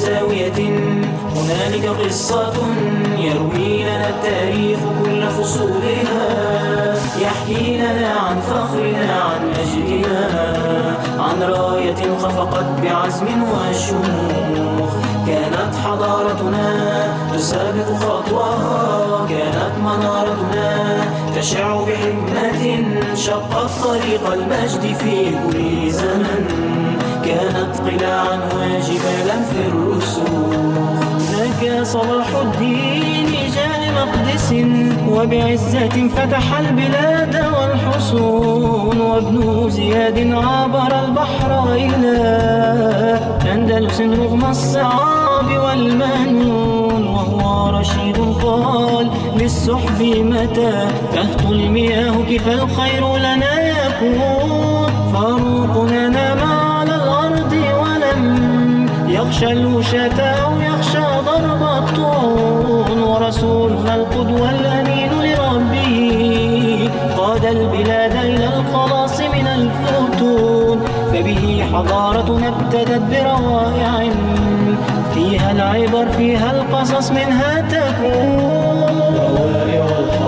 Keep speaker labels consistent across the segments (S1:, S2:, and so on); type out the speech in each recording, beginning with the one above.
S1: زاوية هنالك قصة يروي لنا التاريخ كل فصولها، يحكي لنا عن فخرنا عن مجدنا، عن راية خفقت بعزم وشموخ. كانت حضارتنا تسابق خطوها، كانت منارتنا تشع بحكمة، شقت طريق المجد في كل زمن، كانت قلاعا وجبالا في الرسوخ. هناك صلاح الدين جاء مقدس وبعزة فتح البلاد والحصون، وابن زياد عبر البحر إلى أندلس رغم الصعاب والمنون، وهو رشيد قال للسحب متى تهت المياه كيف الخير لنا يكون. فاروقنا نام على الأرض ولم يخشى الوشاة أو يخشى ضرب الطعون، ورسولنا القدوة الأمين لربه قاد البلاد إلى الخلاص من الفتون. فبه حضارتنا ابتدت بروائع فيها العبر فيها القصص منها تكون. روائع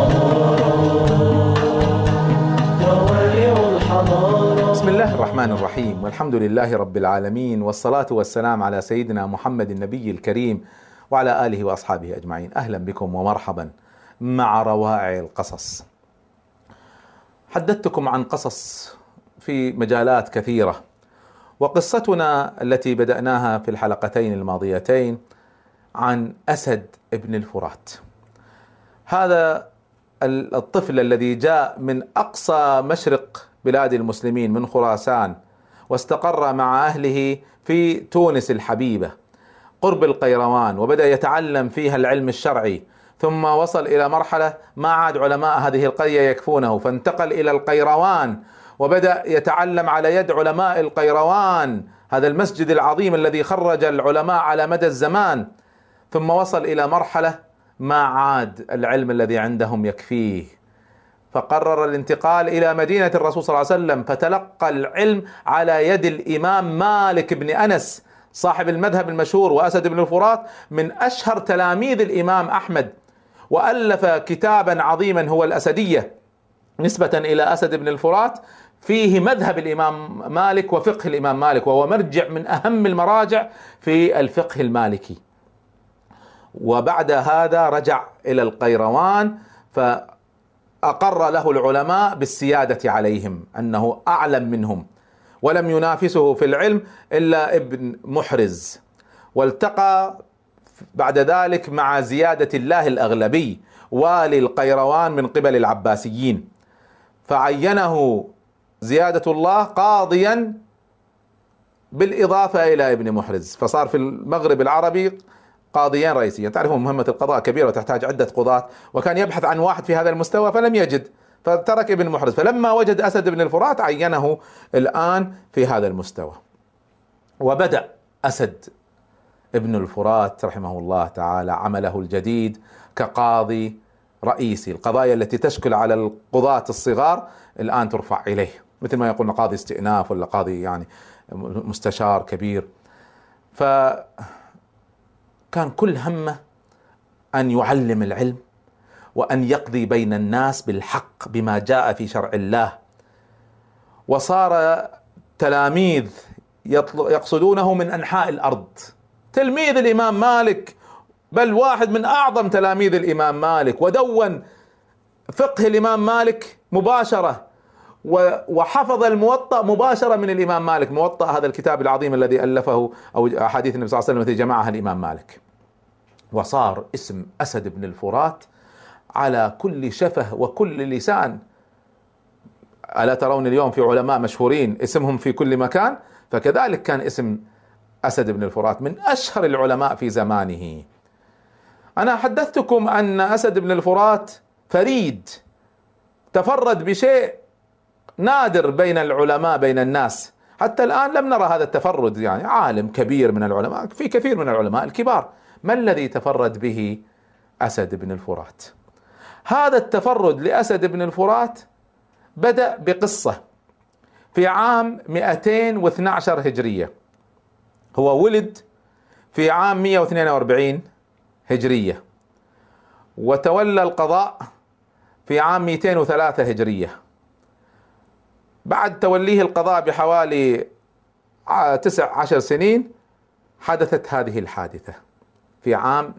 S1: الحضارة.
S2: بسم الله الرحمن الرحيم، والحمد لله رب العالمين، والصلاة والسلام على سيدنا محمد النبي الكريم وعلى آله وأصحابه أجمعين. أهلا بكم ومرحبا مع روائع القصص. حدثتكم عن قصص في مجالات كثيرة، وقصتنا التي بدأناها في الحلقتين الماضيتين عن أسد ابن الفرات. هذا الطفل الذي جاء من أقصى مشرق بلاد المسلمين من خراسان، واستقر مع أهله في تونس الحبيبة قرب القيروان، وبدأ يتعلم فيها العلم الشرعي، ثم وصل إلى مرحلة ما عاد علماء هذه القرية يكفونه، فانتقل إلى القيروان وبدأ يتعلم على يد علماء القيروان، هذا المسجد العظيم الذي خرج العلماء على مدى الزمان. ثم وصل إلى مرحلة ما عاد العلم الذي عندهم يكفيه، فقرر الانتقال إلى مدينة الرسول صلى الله عليه وسلم، فتلقى العلم على يد الإمام مالك بن أنس صاحب المذهب المشهور. وأسد بن الفرات من أشهر تلاميذ الإمام أحمد، وألف كتابا عظيما هو الأسدية نسبة إلى أسد بن الفرات، فيه مذهب الإمام مالك وفقه الإمام مالك، وهو مرجع من أهم المراجع في الفقه المالكي. وبعد هذا رجع إلى القيروان، فأقر له العلماء بالسيادة عليهم، أنه أعلم منهم، ولم ينافسه في العلم إلا ابن محرز. والتقى بعد ذلك مع زيادة الله الأغلبي والي القيروان من قبل العباسيين، فعينه زيادة الله قاضيا بالإضافة إلى ابن محرز، فصار في المغرب العربي قاضيين رئيسيين. تعرفون مهمة القضاء كبيرة وتحتاج عدة قضاة، وكان يبحث عن واحد في هذا المستوى فلم يجد، فترك ابن محرز. فلما وجد أسد بن الفرات عينه الآن في هذا المستوى. وبدأ أسد ابن الفرات رحمه الله تعالى عمله الجديد كقاضي رئيسي. القضايا التي تشكل على القضاة الصغار الآن ترفع إليه، مثل ما يقولون قاضي استئناف ولا قاضي يعني مستشار كبير. فكان كل همه أن يعلم العلم، وأن يقضي بين الناس بالحق بما جاء في شرع الله. وصار تلاميذ يقصدونه من أنحاء الأرض، تلميذ الإمام مالك، بل واحد من أعظم تلاميذ الإمام مالك، ودون فقه الإمام مالك مباشرة، وحفظ الموطأ مباشرة من الإمام مالك، موطأ هذا الكتاب العظيم الذي ألفه، أو أحاديث النبي صلى الله عليه وسلم التي جمعها الإمام مالك. وصار اسم أسد بن الفرات على كل شفه وكل لسان. ألا ترون اليوم في علماء مشهورين اسمهم في كل مكان؟ فكذلك كان اسم أسد بن الفرات من أشهر العلماء في زمانه. أنا حدثتكم أن أسد بن الفرات فريد، تفرد بشيء نادر بين العلماء بين الناس، حتى الآن لم نرى هذا التفرد، يعني عالم كبير من العلماء، في كثير من العلماء الكبار. ما الذي تفرد به أسد بن الفرات؟ هذا التفرد لأسد بن الفرات بدأ بقصة في عام 212 هجرية. هو ولد في عام 142 هجرية، وتولى القضاء في عام 203 هجرية. بعد توليه القضاء بحوالي 19 سنين حدثت هذه الحادثة في عام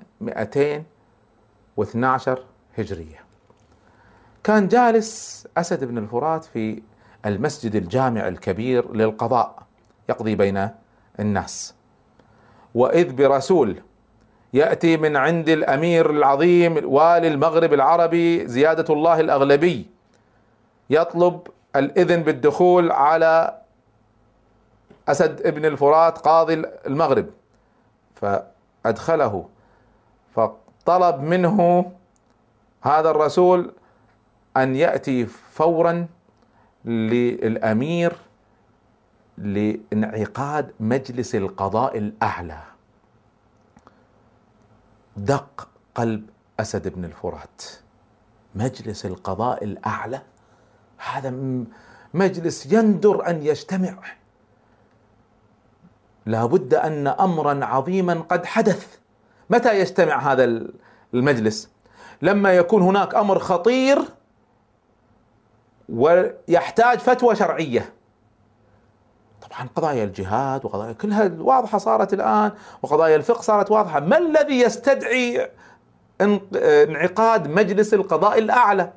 S2: 212 هجرية. كان جالس أسد بن الفرات في المسجد الجامع الكبير للقضاء يقضي بين الناس، وإذ برسول يأتي من عند الأمير العظيم والي المغرب العربي زيادة الله الأغلبي يطلب الإذن بالدخول على أسد بن الفرات قاضي المغرب، فأدخله، فطلب منه هذا الرسول أن يأتي فورا للأمير لانعقاد مجلس القضاء الأعلى. دق قلب أسد بن الفرات، مجلس القضاء الأعلى، هذا مجلس يندر أن يجتمع، لا بد أن أمرا عظيما قد حدث. متى يجتمع هذا المجلس؟ لما يكون هناك أمر خطير ويحتاج فتوى شرعية. طبعا قضايا الجهاد وقضايا كلها واضحة صارت الآن، وقضايا الفقه صارت واضحة. ما الذي يستدعي انعقاد مجلس القضاء الأعلى؟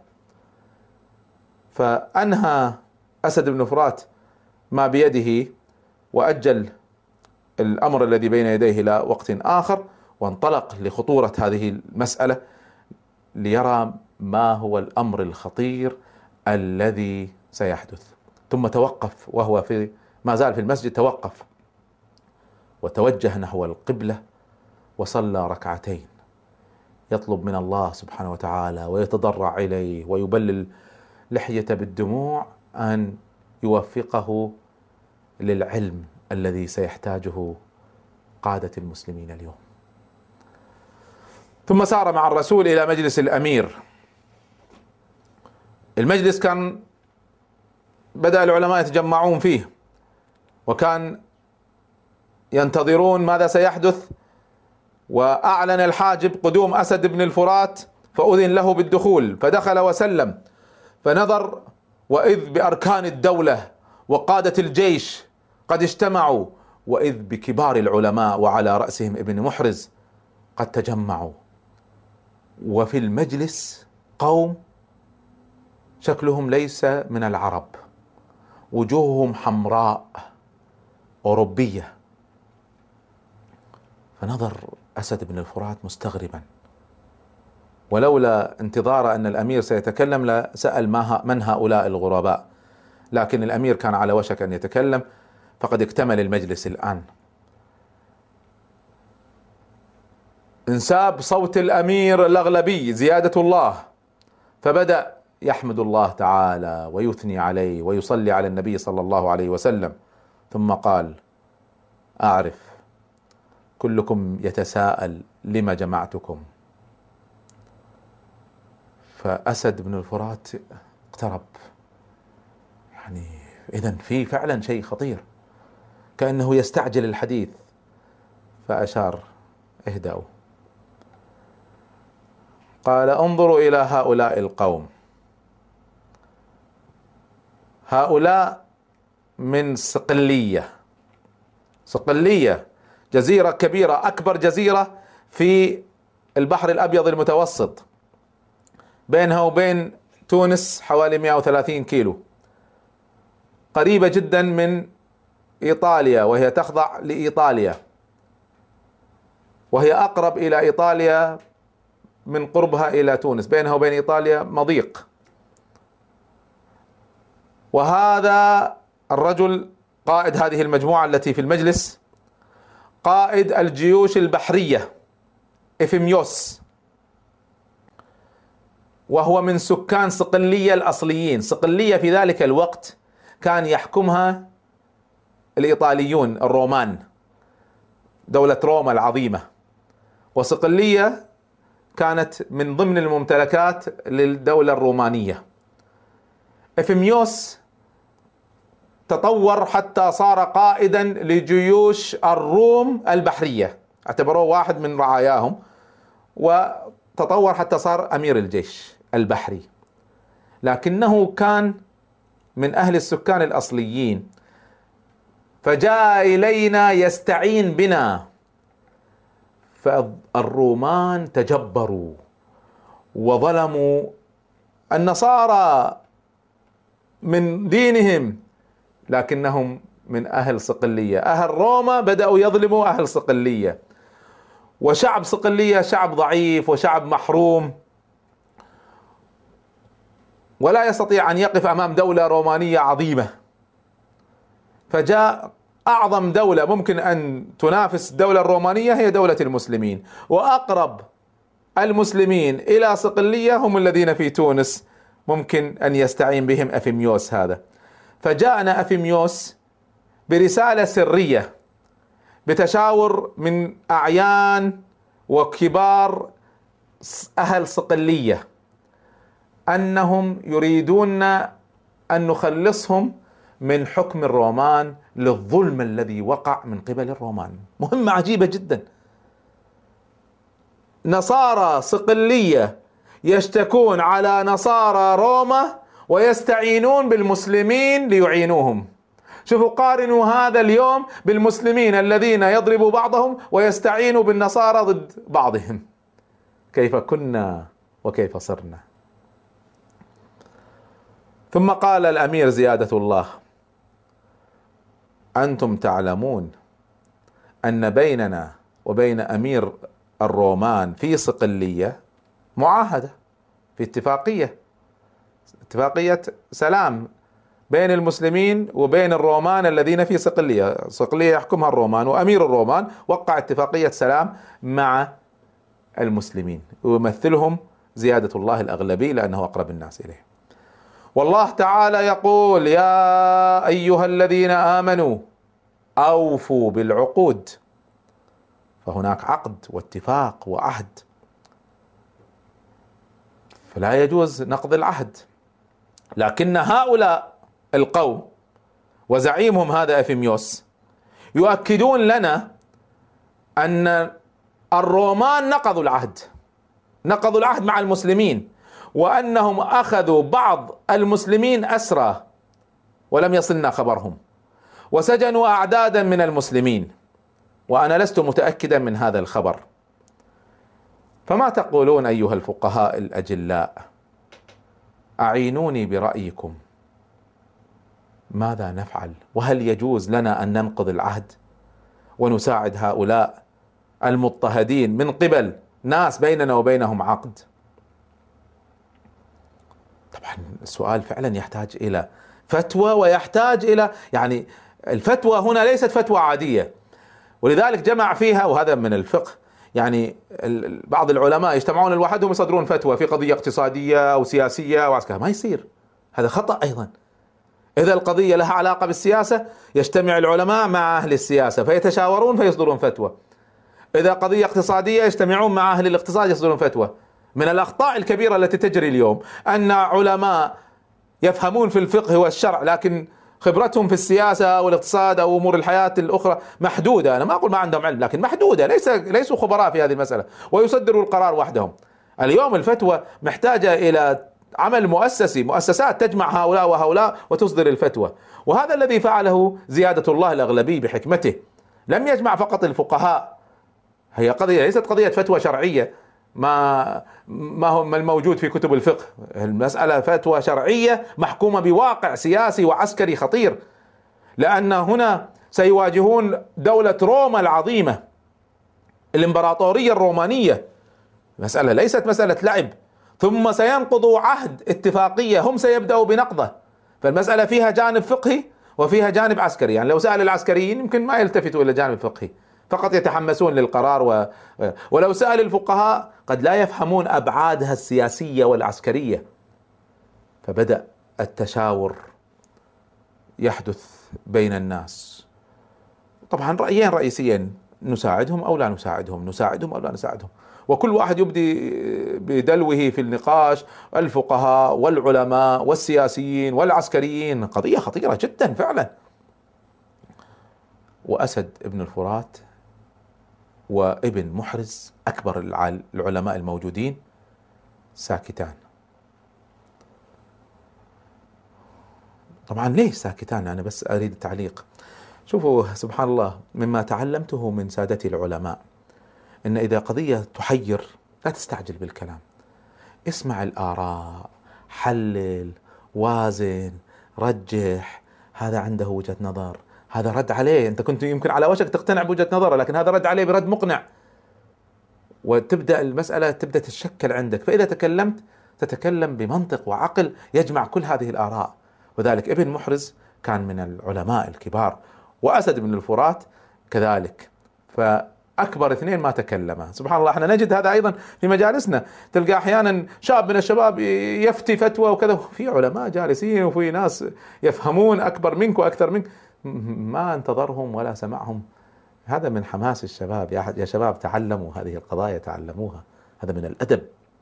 S2: فأنهى أسد بن فرات ما بيده وأجل الأمر الذي بين يديه إلى وقت آخر، وانطلق لخطورة هذه المسألة ليرى ما هو الأمر الخطير الذي سيحدث. ثم توقف وهو ما زال في المسجد، توقف وتوجه نحو القبلة وصلى ركعتين يطلب من الله سبحانه وتعالى ويتضرع إليه ويبلل لحيته بالدموع أن يوفقه للعلم الذي سيحتاجه قادة المسلمين اليوم. ثم سار مع الرسول إلى مجلس الأمير. المجلس كان بدأ العلماء يتجمعون فيه، وكان ينتظرون ماذا سيحدث، وأعلن الحاجب قدوم أسد بن الفرات فأذن له بالدخول، فدخل وسلم، فنظر وإذ بأركان الدولة وقادة الجيش قد اجتمعوا، وإذ بكبار العلماء وعلى رأسهم ابن محرز قد تجمعوا، وفي المجلس قوم شكلهم ليس من العرب، وجوههم حمراء أوروبية. فنظر أسد بن الفرات مستغربا، ولولا انتظار أن الأمير سيتكلم لسأل من هؤلاء الغرباء، لكن الأمير كان على وشك أن يتكلم، فقد اكتمل المجلس الآن. انساب صوت الأمير الأغلبي زيادة الله، فبدأ يحمد الله تعالى ويثني عليه ويصلي على النبي صلى الله عليه وسلم، ثم قال: أعرف كلكم يتساءل لما جمعتكم. فأسد بن الفرات اقترب، يعني إذن في فعلا شيء خطير، كأنه يستعجل الحديث، فأشار: اهدأوا. قال: انظروا إلى هؤلاء القوم، هؤلاء من صقلية. صقلية جزيرة كبيرة، أكبر جزيرة في البحر الأبيض المتوسط، بينها وبين تونس حوالي 130 كيلو، قريبة جدا من إيطاليا، وهي تخضع لإيطاليا، وهي أقرب إلى إيطاليا من قربها إلى تونس، بينها وبين إيطاليا مضيق. وهذا الرجل قائد هذه المجموعة التي في المجلس، قائد الجيوش البحرية إفيميوس، وهو من سكان صقلية الأصليين. صقلية في ذلك الوقت كان يحكمها الإيطاليون الرومان، دولة روما العظيمة، وصقلية كانت من ضمن الممتلكات للدولة الرومانية. إفيميوس تطور حتى صار قائدا لجيوش الروم البحرية، اعتبروه واحد من رعاياهم، وتطور حتى صار أمير الجيش البحري، لكنه كان من أهل السكان الأصليين، فجاء إلينا يستعين بنا. فالرومان تجبروا وظلموا النصارى من دينهم، لكنهم من أهل صقلية. أهل روما بدأوا يظلموا أهل صقلية، وشعب صقلية شعب ضعيف وشعب محروم، ولا يستطيع أن يقف أمام دولة رومانية عظيمة. فجاء أعظم دولة ممكن أن تنافس الدولة الرومانية هي دولة المسلمين، وأقرب المسلمين إلى صقلية هم الذين في تونس، ممكن أن يستعين بهم أفيميوس هذا. فجاءنا أفيميوس برسالة سرية بتشاور من أعيان وكبار أهل صقلية أنهم يريدون أن نخلصهم من حكم الرومان للظلم الذي وقع من قبل الرومان. مهمة عجيبة جدا. نصارى صقلية يشتكون على نصارى روما ويستعينون بالمسلمين ليعينوهم. شوفوا، قارنوا هذا اليوم بالمسلمين الذين يضربوا بعضهم ويستعينوا بالنصارى ضد بعضهم. كيف كنا وكيف صرنا. ثم قال الأمير زيادة الله: أنتم تعلمون أن بيننا وبين أمير الرومان في صقلية معاهدة، في اتفاقية سلام بين المسلمين وبين الرومان الذين في صقلية. صقلية يحكمها الرومان، وأمير الرومان وقع اتفاقية سلام مع المسلمين، ويمثلهم زيادة الله الأغلبي لأنه أقرب الناس إليه. والله تعالى يقول: يا أيها الذين آمنوا أوفوا بالعقود. فهناك عقد واتفاق وعهد، فلا يجوز نقض العهد. لكن هؤلاء القوم وزعيمهم هذا أفيميوس يؤكدون لنا أن الرومان نقضوا العهد مع المسلمين، وأنهم أخذوا بعض المسلمين أسرى ولم يصلنا خبرهم، وسجنوا أعدادا من المسلمين، وأنا لست متأكدا من هذا الخبر. فما تقولون أيها الفقهاء الأجلاء؟ أعينوني برأيكم، ماذا نفعل؟ وهل يجوز لنا أن ننقض العهد ونساعد هؤلاء المضطهدين من قبل ناس بيننا وبينهم عقد؟ طبعا السؤال فعلا يحتاج إلى فتوى، ويحتاج إلى الفتوى هنا ليست فتوى عادية، ولذلك جمع فيها، وهذا من الفقه، بعض العلماء يجتمعون لوحدهم يصدرون فتوى في قضية اقتصادية أو سياسية أو عسكرية. ما يصير، هذا خطأ أيضا. إذا القضية لها علاقة بالسياسة يجتمع العلماء مع أهل السياسة فيتشاورون فيصدرون فتوى. إذا قضية اقتصادية يجتمعون مع أهل الاقتصاد يصدرون فتوى. من الأخطاء الكبيرة التي تجري اليوم أن علماء يفهمون في الفقه والشرع لكن خبرتهم في السياسة والاقتصاد أو أمور الحياة الأخرى محدودة. أنا ما أقول ما عندهم علم، لكن محدودة، ليسوا خبراء في هذه المسألة، ويصدروا القرار وحدهم. اليوم الفتوى محتاجة إلى عمل مؤسسي، مؤسسات تجمع هؤلاء وهؤلاء وتصدر الفتوى. وهذا الذي فعله زيادة الله الأغلبي بحكمته. لم يجمع فقط الفقهاء، هي قضية ليست قضية فتوى شرعية ما هو الموجود في كتب الفقه. المسألة فتوى شرعية محكومة بواقع سياسي وعسكري خطير، لأن هنا سيواجهون دولة روما العظيمة، الإمبراطورية الرومانية. مسألة ليست مسألة لعب. ثم سينقضوا عهد اتفاقية هم سيبدأوا بنقضه. فالمسألة فيها جانب فقهي وفيها جانب عسكري. لو سأل العسكريين يمكن ما يلتفتوا إلى الجانب الفقهي، فقط يتحمسون للقرار ولو سأل الفقهاء قد لا يفهمون أبعادها السياسية والعسكرية. فبدأ التشاور يحدث بين الناس. طبعا رأيين رئيسيين: نساعدهم أو لا نساعدهم، نساعدهم أو لا نساعدهم، وكل واحد يبدي بدلوه في النقاش، الفقهاء والعلماء والسياسيين والعسكريين. قضية خطيرة جدا فعلا. وأسد ابن الفرات وابن محرز أكبر العلماء الموجودين ساكتان. طبعا ليش ساكتان؟ أنا بس أريد تعليق. شوفوا سبحان الله، مما تعلمته من سادتي العلماء إن إذا قضية تحير لا تستعجل بالكلام، اسمع الآراء، حلل، وازن، رجح. هذا عنده وجهة نظر، هذا رد عليه، أنت كنت يمكن على وشك تقتنع بوجهة نظره لكن هذا رد عليه برد مقنع، وتبدأ المسألة تبدأ تتشكل عندك. فإذا تكلمت تتكلم بمنطق وعقل يجمع كل هذه الآراء. وذلك ابن محرز كان من العلماء الكبار، وأسد بن الفرات كذلك، فأكبر اثنين ما تكلما. سبحان الله، احنا نجد هذا أيضا في مجالسنا، تلقى أحيانا شاب من الشباب يفتي فتوى وكذا، في علماء جالسين وفي ناس يفهمون أكبر منك وأكثر منك، ما انتظرهم ولا سمعهم. هذا من حماس الشباب. يا شباب تعلموا هذه القضايا، تعلموها، هذا من الأدب.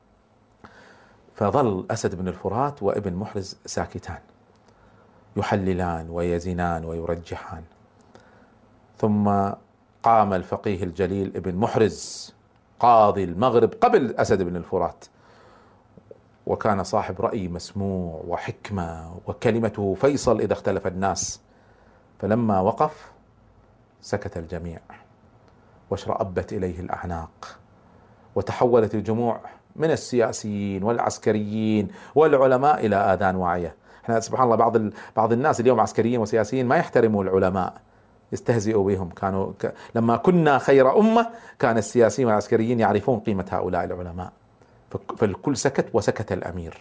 S2: فظل أسد بن الفرات وابن محرز ساكتان يحللان ويزنان ويرجحان. ثم قام الفقيه الجليل ابن محرز قاضي المغرب قبل أسد بن الفرات، وكان صاحب رأي مسموع وحكمة، وكلمته فيصل إذا اختلف الناس. فلما وقف سكت الجميع واشرأبت إليه الأعناق، وتحولت الجموع من السياسيين والعسكريين والعلماء إلى آذان واعية. احنا سبحان الله بعض الناس اليوم عسكريين وسياسيين ما يحترموا العلماء، يستهزئوا بهم. لما كنا خير أمة كان السياسيين والعسكريين يعرفون قيمة هؤلاء العلماء، فالكل سكت وسكت الأمير.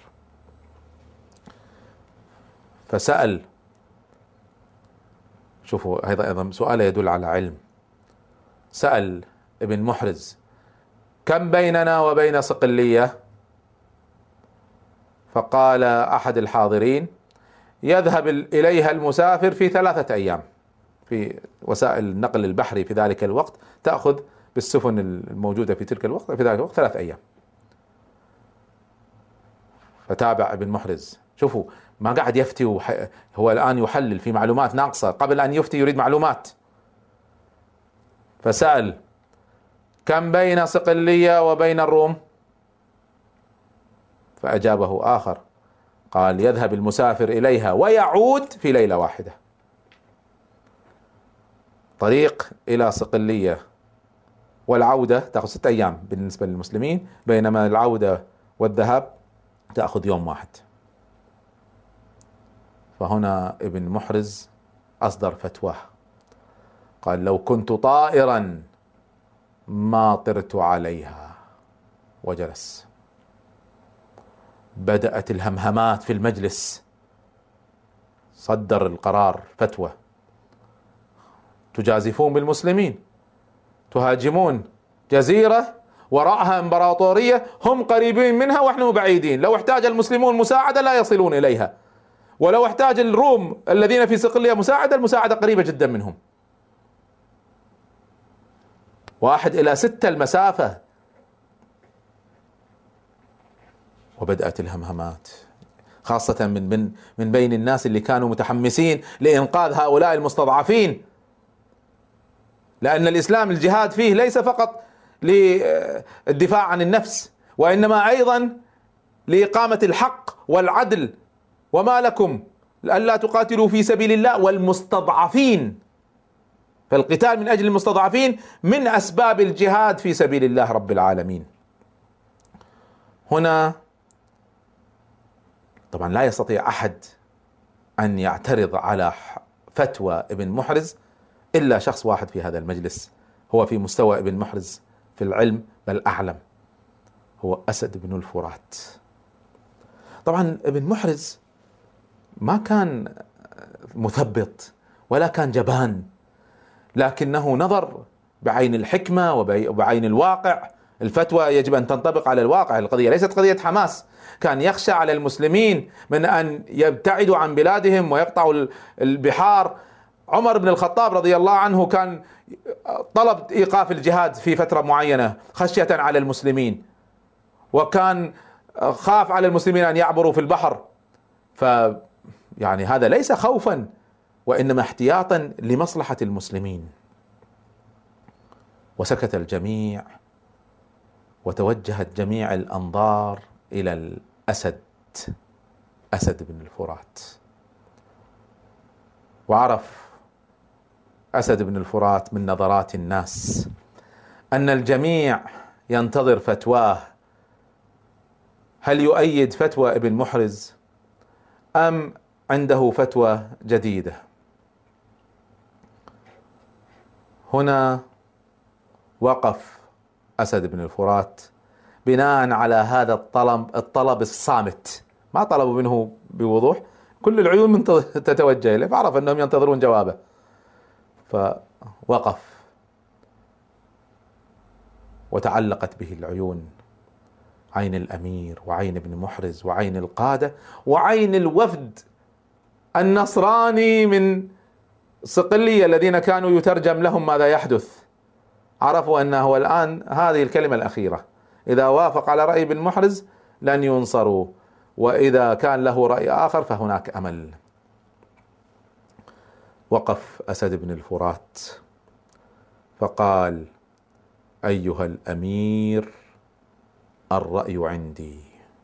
S2: فسأل، شوفوا هذا أيضا سؤال يدل على علم. سأل ابن محرز: كم بيننا وبين صقلية؟ فقال أحد الحاضرين: يذهب إليها المسافر في 3 أيام. في وسائل النقل البحري في ذلك الوقت تأخذ بالسفن الموجودة في تلك الوقت، في ذلك الوقت 3 أيام. فتابع ابن محرز. شوفوا، ما قاعد يفتي هو الآن يحلل في معلومات ناقصة، قبل أن يفتي يريد معلومات. فسأل: كم بين صقلية وبين الروم؟ فأجابه آخر قال: يذهب المسافر إليها ويعود في ليلة واحدة. طريق إلى صقلية والعودة تأخذ 6 أيام بالنسبة للمسلمين، بينما العودة والذهاب تأخذ يوم واحد. فهنا ابن محرز أصدر فتواه، قال: لو كنت طائرا ما طرت عليها. وجلس. بدأت الهمهمات في المجلس. صدر القرار فتوى: تجازفون بالمسلمين، تهاجمون جزيرة وراءها امبراطورية، هم قريبين منها ونحن بعيدين، لو احتاج المسلمون مساعدة لا يصلون إليها، ولو احتاج الروم الذين في صقلية مساعدة، المساعدة قريبة جدا منهم، 1 إلى 6 المسافة. وبدأت الهمهمات، خاصة من بين الناس اللي كانوا متحمسين لإنقاذ هؤلاء المستضعفين، لأن الإسلام الجهاد فيه ليس فقط للدفاع عن النفس، وإنما أيضا لإقامة الحق والعدل. وما لكم ألا تقاتلوا في سبيل الله والمستضعفين، فالقتال من أجل المستضعفين من أسباب الجهاد في سبيل الله رب العالمين. هنا طبعا لا يستطيع أحد أن يعترض على فتوى ابن محرز إلا شخص واحد في هذا المجلس، هو في مستوى ابن محرز في العلم بل أعلم، هو أسد بن الفرات. طبعا ابن محرز ما كان مثبط ولا كان جبان، لكنه نظر بعين الحكمة وبعين الواقع. الفتوى يجب أن تنطبق على الواقع، القضية ليست قضية حماس. كان يخشى على المسلمين من أن يبتعدوا عن بلادهم ويقطعوا البحار. عمر بن الخطاب رضي الله عنه كان طلب إيقاف الجهاد في فترة معينة خشية على المسلمين، وكان خاف على المسلمين أن يعبروا في البحر. يعني هذا ليس خوفا، وإنما احتياطا لمصلحة المسلمين. وسكت الجميع، وتوجهت جميع الأنظار إلى الأسد، أسد بن الفرات. وعرف أسد بن الفرات من نظرات الناس أن الجميع ينتظر فتواه، هل يؤيد فتوى ابن محرز أم عنده فتوى جديدة؟ هنا وقف أسد بن الفرات بناء على هذا الطلب الصامت، ما طلبوا منه بوضوح، كل العيون تتوجه إليه، فعرف أنهم ينتظرون جوابه، فوقف وتعلقت به العيون، عين الأمير وعين ابن محرز وعين القادة وعين الوفد النصراني من صقلية الذين كانوا يترجم لهم ماذا يحدث. عرفوا أنه الآن هذه الكلمة الأخيرة، إذا وافق على رأي ابن محرز لن ينصروا، وإذا كان له رأي آخر فهناك أمل. وقف أسد بن الفرات فقال: أيها الأمير، الرأي عندي.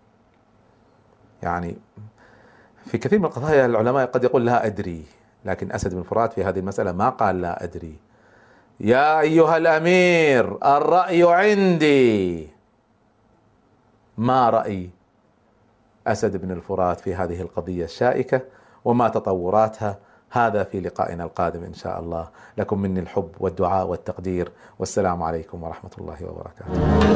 S2: يعني في كثير من القضايا العلماء قد يقول لا أدري، لكن أسد بن الفرات في هذه المسألة ما قال لا أدري. يا أيها الأمير، الرأي عندي. ما رأي أسد بن الفرات في هذه القضية الشائكة وما تطوراتها؟ هذا في لقائنا القادم إن شاء الله. لكم مني الحب والدعاء والتقدير، والسلام عليكم ورحمة الله وبركاته.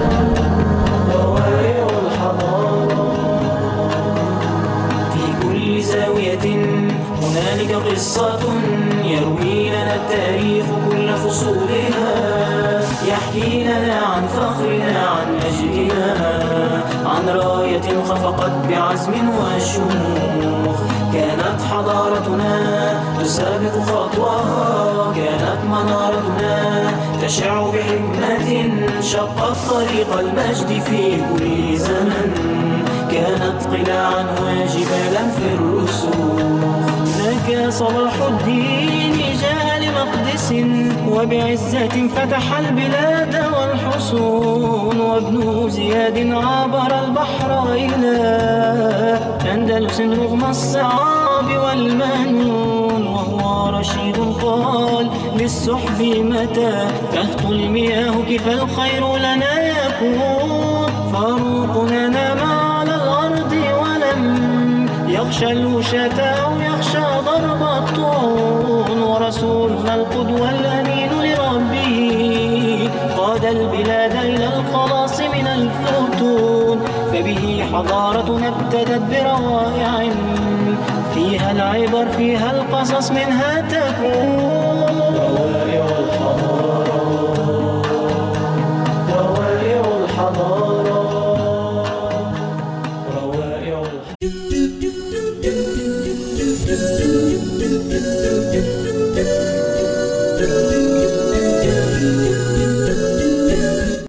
S1: في كل زاوية هنالك قصة يروي لنا التاريخ كل فصولها، يحكي لنا عن فخرنا عن أجلنا، عن راية خفقت بعزم وشموخ. كانت حضارتنا تسابق خطوها، كانت منارتنا تشع بحكمة، شقت طريق المجد في كل زمن، كانت قلاعا وجبالا في الرسوخ. هناك صلاح الدين جاء لمقدس، وبعزة فتح البلاد والحصون، وابن زياد عبر البحر إلى أندلس رغم الصعاب والمنون، وهو رشيد قال للسحب متى تهت المياه كيف الخير لنا يكون. فاروقنا نام على الأرض ولم يخشى الوشاة أو يخشى ضرب الطعون، ورسولنا القدوة الأمين لربه قاد البلاد إلى الخلاص من الفتون. فبه حضارتنا ابتدت بروائع، فيها العبر فيها القصص منها تكون.